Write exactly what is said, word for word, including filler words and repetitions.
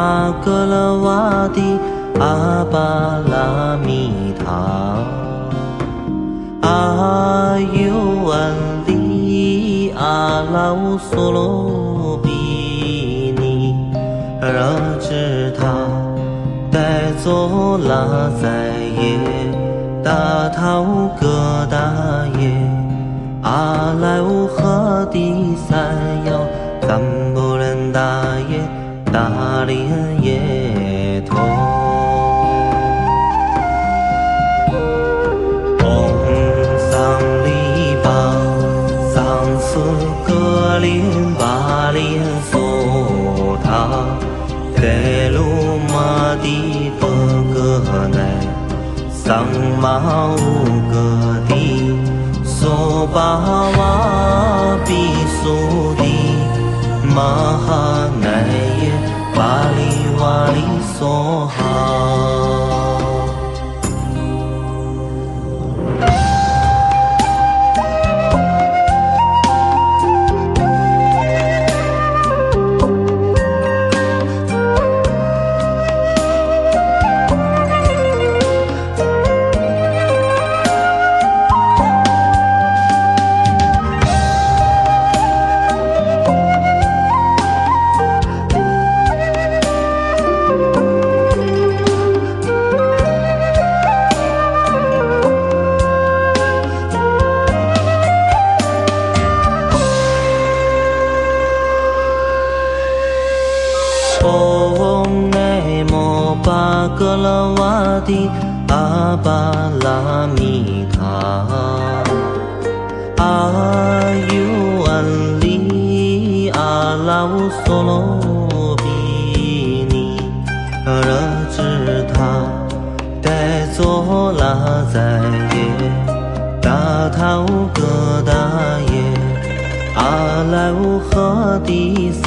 巴格拉瓦蒂阿巴拉米塔阿尤安利阿拉乌索罗比尼热支他带走拉在耶大陶格大耶阿莱乌和第三幺赞布伦大耶大连耶头嗡桑利巴桑斯格林巴林索塔盖鲁玛蒂波格奈桑玛乌格蒂索巴瓦比苏蒂玛哈奈耶巴里瓦里梭哈巴格拉瓦蒂阿巴拉米塔阿尤安利阿拉乌索罗比尼热支他带走拉在耶大陶格大耶阿莱乌和第三